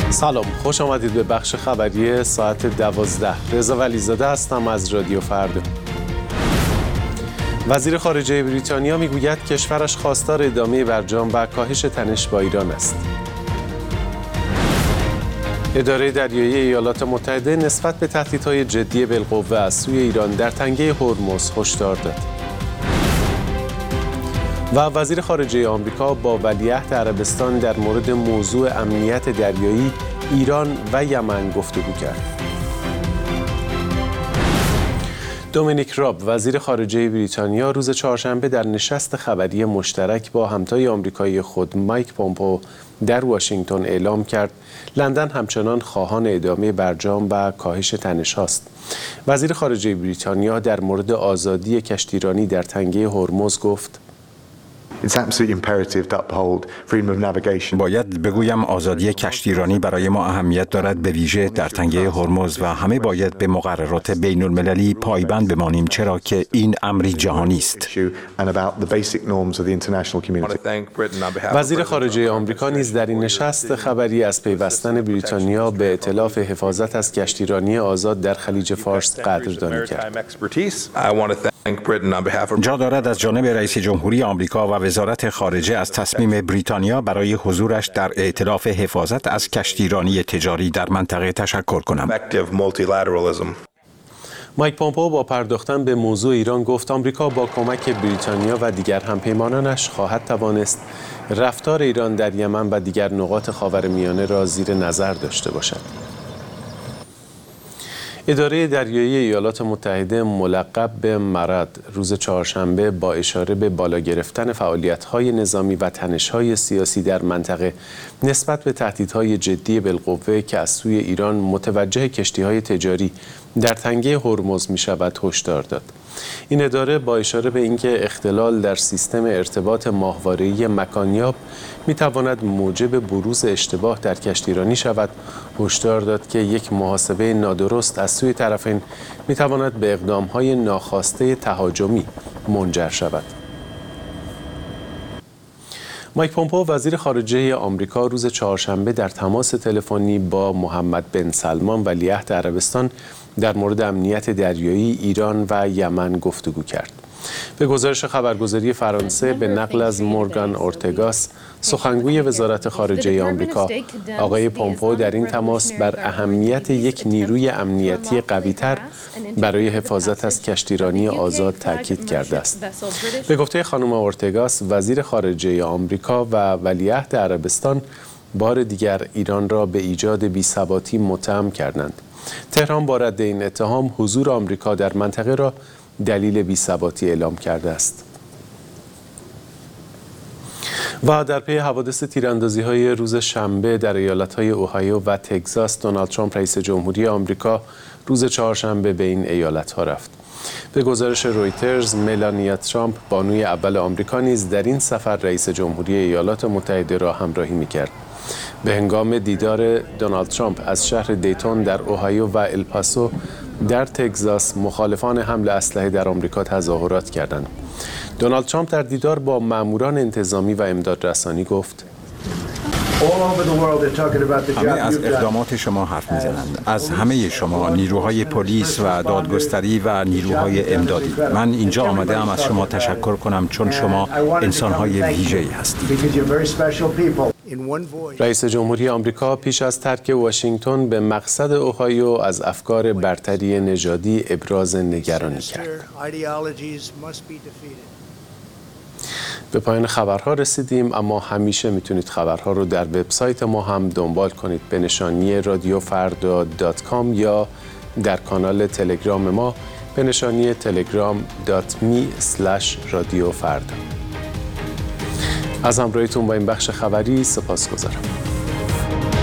سلام، خوش آمدید به بخش خبری ساعت 12. رضا ولیزاده هستم از رادیو فردا. وزیر خارجه بریتانیا میگوید کشورش خواستار ادامه برجام و کاهش تنش با ایران است. اداره دریایی ایالات متحده نسبت به تهدیدهای جدی بالقوه از سوی ایران در تنگه هرمز هشدار داد. و وزیر خارجه آمریکا با ولیعهد عربستان در مورد موضوع امنیت دریایی ایران و یمن گفتگو کرد. دومینیک راب وزیر خارجه بریتانیا روز چهارشنبه در نشست خبری مشترک با همتای آمریکایی خود مایک پومپئو در واشنگتن اعلام کرد لندن همچنان خواهان ادامه برجام و کاهش تنش هاست. وزیر خارجه بریتانیا در مورد آزادی کشتیرانی در تنگه هرمز گفت باید بگویم آزادی کشتیرانی برای ما اهمیت دارد، به ویژه در تنگه هرمز، و همه باید به مقررات بین المللی پایبند بمانیم، چرا که این امری جهانی است. وزیر خارجه آمریکا نیز در این نشست خبری از پیوستن بریتانیا به ائتلاف حفاظت از کشتیرانی آزاد در خلیج فارس قدردانی کرد. جا دارد از جانب رئیس جمهوری آمریکا و وزارت خارجه از تصمیم بریتانیا برای حضورش در ائتلاف حفاظت از کشتیرانی تجاری در منطقه تشکر کنم. مایک پومپئو با پرداختن به موضوع ایران گفت آمریکا با کمک بریتانیا و دیگر همپیمانانش خواهد توانست رفتار ایران در یمن و دیگر نقاط خاورمیانه را زیر نظر داشته باشد. اداره دریایی ایالات متحده ملقب به مرد روز چهارشنبه با اشاره به بالا گرفتن فعالیت‌های نظامی و تنش‌های سیاسی در منطقه نسبت به تهدیدهای جدی بالقوه که از سوی ایران متوجه کشتی‌های تجاری در تنگه هرمز می‌شود هشدار داد. این اداره با اشاره به اینکه اختلال در سیستم ارتباط ماهواره‌ای مکانیاب می‌تواند موجب بروز اشتباه در کشتیرانی شود، هشدار داد که یک محاسبه نادرست از سوی طرفین می‌تواند به اقدام‌های ناخواسته تهاجمی منجر شود. مایک پومپئو وزیر خارجه آمریکا روز چهارشنبه در تماس تلفنی با محمد بن سلمان ولیعهد عربستان در مورد امنیت دریایی ایران و یمن گفتگو کرد. به گزارش خبرگزاری فرانسه به نقل از مورگان اورتگاس، سخنگوی وزارت خارجه آمریکا، آقای پومپئو در این تماس بر اهمیت یک نیروی امنیتی قوی‌تر برای حفاظت از کشتیرانی آزاد تاکید کرده است. به گفته خانم اورتگاس، وزیر خارجه آمریکا و ولیعهد عربستان بار دیگر ایران را به ایجاد بی‌ثباتی متهم کردند. تهران با رد این اتهام حضور آمریکا در منطقه را دلیل بی‌ثباتی اعلام کرده است. و در پی حوادث تیراندازی‌های روز شنبه در ایالت‌های اوهایو و تگزاس، دونالد ترامپ رئیس جمهوری آمریکا روز چهارشنبه به این ایالت‌ها رفت. به گزارش رویترز، ملانیا ترامپ بانوی اول آمریکا نیز در این سفر رئیس جمهوری ایالات متحده را همراهی می‌کرد. به هنگام دیدار دونالد ترامپ از شهر دیتون در اوهایو و الپاسو در تگزاس، مخالفان حمل اسلحه در آمریکا تظاهرات کردند. دونالد ترامپ در دیدار با ماموران انتظامی و امدادرسانی گفت: همه از اقدامات شما حرف میزنند، از همه شما، نیروهای پلیس و دادگستری و نیروهای امدادی. من اینجا آمده ام از شما تشکر کنم، چون شما انسانهای ویژه‌ای هستید. رئیس جمهوری آمریکا پیش از ترک واشنگتن به مقصد اوهایو از افکار برتری نژادی ابراز نگرانی کرد. به پایان خبرها رسیدیم، اما همیشه میتونید خبرها رو در وبسایت ما هم دنبال کنید به نشانی radiofarda.com یا در کانال تلگرام ما به نشانی telegram.me/radiofarda. از همراهیتون با این بخش خبری سپاسگزارم.